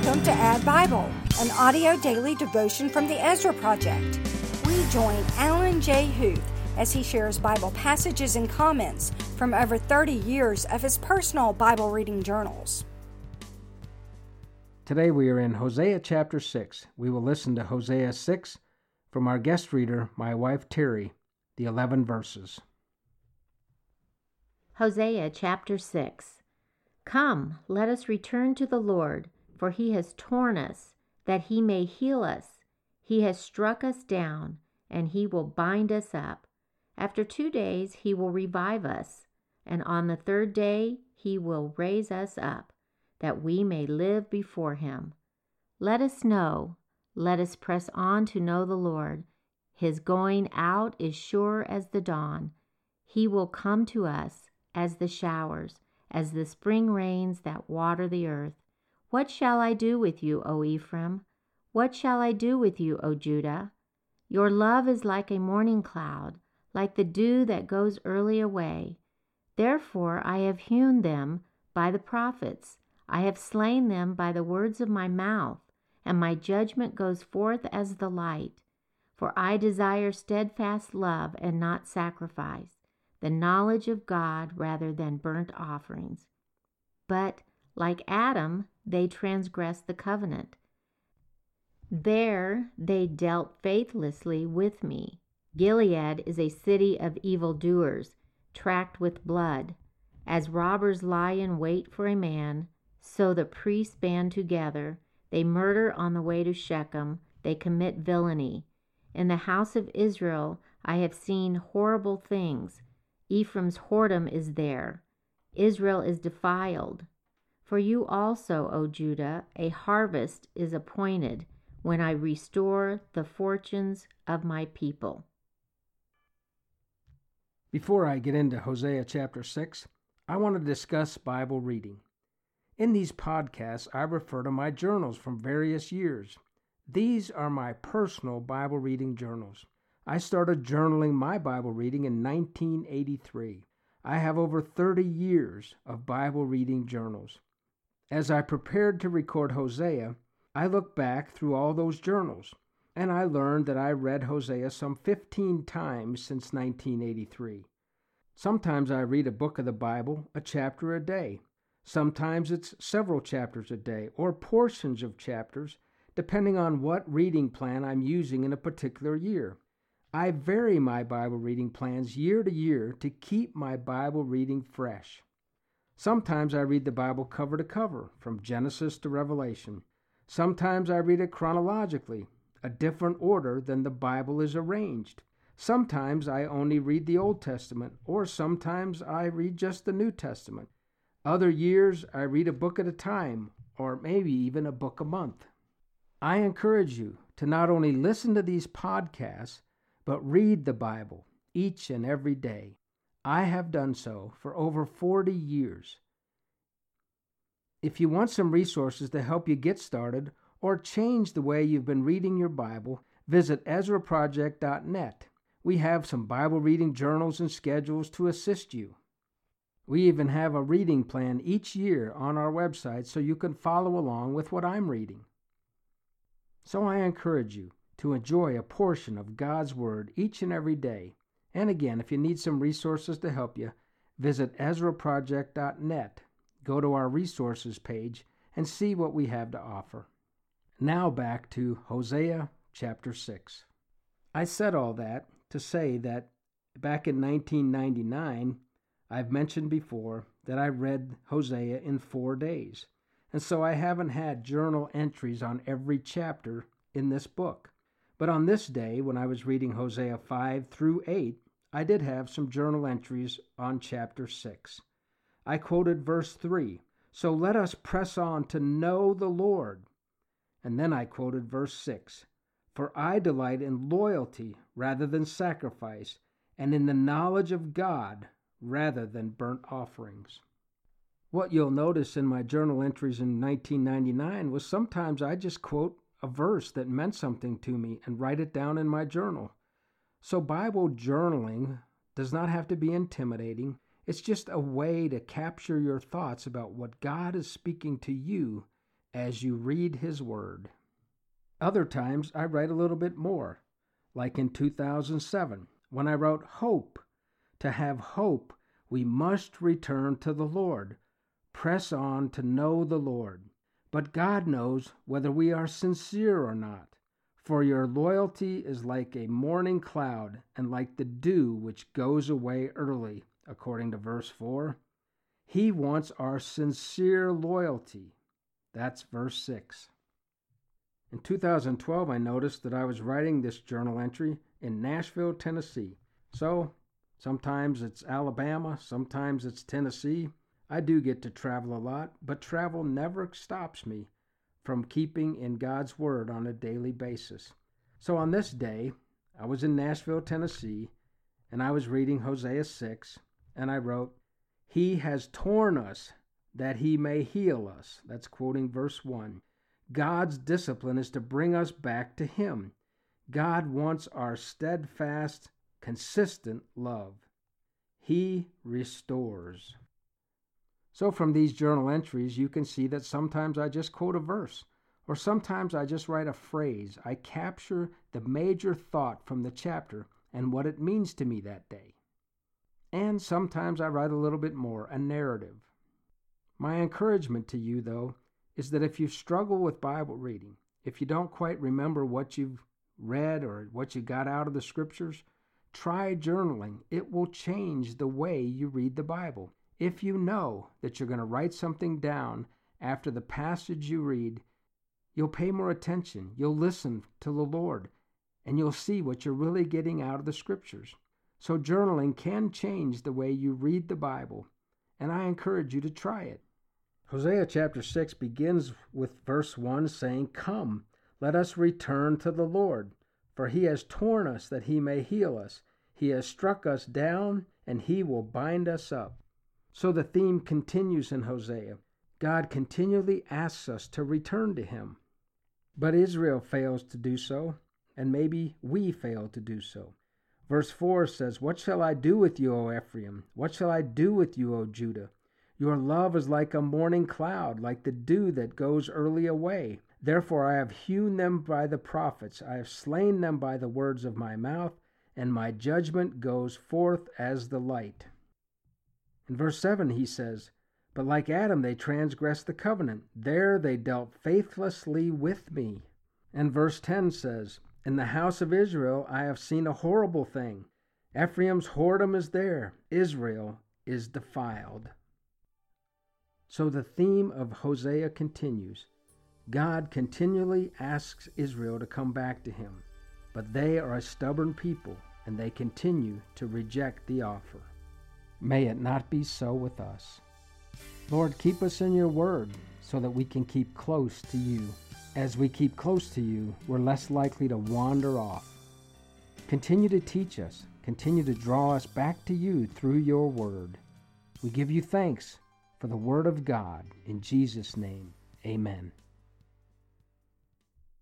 Welcome to Add Bible, an audio daily devotion from the Ezra Project. We join Alan J. Huth as he shares Bible passages and comments from over 30 years of his personal Bible reading journals. Today we are in Hosea chapter 6. We will listen to Hosea 6 from our guest reader, my wife Terry, the 11 verses. Hosea chapter 6. Come, let us return to the Lord, for he has torn us, that he may heal us. He has struck us down, and he will bind us up. After 2 days he will revive us, and on the third day he will raise us up, that we may live before him. Let us know, let us press on to know the Lord. His going out is sure as the dawn. He will come to us as the showers, as the spring rains that water the earth. What shall I do with you, O Ephraim? What shall I do with you, O Judah? Your love is like a morning cloud, like the dew that goes early away. Therefore I have hewn them by the prophets. I have slain them by the words of my mouth, and my judgment goes forth as the light. For I desire steadfast love and not sacrifice, the knowledge of God rather than burnt offerings. But, like Adam, they transgressed the covenant. There they dealt faithlessly with me. Gilead is a city of evildoers, tracked with blood. As robbers lie in wait for a man, so the priests band together. They murder on the way to Shechem. They commit villainy. In the house of Israel I have seen horrible things. Ephraim's whoredom is there. Israel is defiled. For you also, O Judah, a harvest is appointed when I restore the fortunes of my people. Before I get into Hosea chapter 6, I want to discuss Bible reading. In these podcasts, I refer to my journals from various years. These are my personal Bible reading journals. I started journaling my Bible reading in 1983. I have over 30 years of Bible reading journals. As I prepared to record Hosea, I looked back through all those journals, and I learned that I read Hosea some 15 times since 1983. Sometimes I read a book of the Bible, a chapter a day. Sometimes it's several chapters a day, or portions of chapters, depending on what reading plan I'm using in a particular year. I vary my Bible reading plans year to year to keep my Bible reading fresh. Sometimes I read the Bible cover to cover, from Genesis to Revelation. Sometimes I read it chronologically, a different order than the Bible is arranged. Sometimes I only read the Old Testament, or sometimes I read just the New Testament. Other years I read a book at a time, or maybe even a book a month. I encourage you to not only listen to these podcasts, but read the Bible each and every day. I have done so for over 40 years. If you want some resources to help you get started or change the way you've been reading your Bible, visit EzraProject.net. We have some Bible reading journals and schedules to assist you. We even have a reading plan each year on our website so you can follow along with what I'm reading. So I encourage you to enjoy a portion of God's Word each and every day. And again, if you need some resources to help you, visit EzraProject.net. Go to our resources page and see what we have to offer. Now back to Hosea chapter 6. I said all that to say that back in 1999, I've mentioned before that I read Hosea in 4 days. And so I haven't had journal entries on every chapter in this book. But on this day, when I was reading Hosea 5 through 8, I did have some journal entries on chapter 6. I quoted verse 3, "So let us press on to know the Lord." And then I quoted verse 6, "For I delight in loyalty rather than sacrifice, and in the knowledge of God rather than burnt offerings." What you'll notice in my journal entries in 1999 was sometimes I just quote a verse that meant something to me and write it down in my journal. So Bible journaling does not have to be intimidating. It's just a way to capture your thoughts about what God is speaking to you as you read His Word. Other times I write a little bit more, like in 2007, when I wrote hope. To have hope, we must return to the Lord, press on to know the Lord. But God knows whether we are sincere or not. For your loyalty is like a morning cloud and like the dew which goes away early, according to verse 4. He wants our sincere loyalty. That's verse 6. In 2012, I noticed that I was writing this journal entry in Nashville, Tennessee. So, sometimes it's Alabama, sometimes it's Tennessee. I do get to travel a lot, but travel never stops me from keeping in God's Word on a daily basis. So on this day, I was in Nashville, Tennessee, and I was reading Hosea 6, and I wrote, He has torn us that He may heal us. That's quoting verse 1. God's discipline is to bring us back to Him. God wants our steadfast, consistent love. He restores. So from these journal entries, you can see that sometimes I just quote a verse, or sometimes I just write a phrase. I capture the major thought from the chapter and what it means to me that day. And sometimes I write a little bit more, a narrative. My encouragement to you, though, is that if you struggle with Bible reading, if you don't quite remember what you've read or what you got out of the Scriptures, try journaling. It will change the way you read the Bible. If you know that you're going to write something down after the passage you read, you'll pay more attention, you'll listen to the Lord, and you'll see what you're really getting out of the Scriptures. So journaling can change the way you read the Bible, and I encourage you to try it. Hosea chapter 6 begins with verse 1 saying, Come, let us return to the Lord, for He has torn us that He may heal us. He has struck us down, and He will bind us up. So the theme continues in Hosea. God continually asks us to return to Him. But Israel fails to do so, and maybe we fail to do so. Verse 4 says, What shall I do with you, O Ephraim? What shall I do with you, O Judah? Your love is like a morning cloud, like the dew that goes early away. Therefore I have hewn them by the prophets. I have slain them by the words of my mouth, and my judgment goes forth as the light. In verse 7 he says, But like Adam they transgressed the covenant. There they dealt faithlessly with me. And verse 10 says, In the house of Israel I have seen a horrible thing. Ephraim's whoredom is there. Israel is defiled. So the theme of Hosea continues. God continually asks Israel to come back to Him, but they are a stubborn people, and they continue to reject the offer. May it not be so with us. Lord, keep us in your word so that we can keep close to you. As we keep close to you, we're less likely to wander off. Continue to teach us. Continue to draw us back to you through your word. We give you thanks for the word of God. In Jesus' name, amen.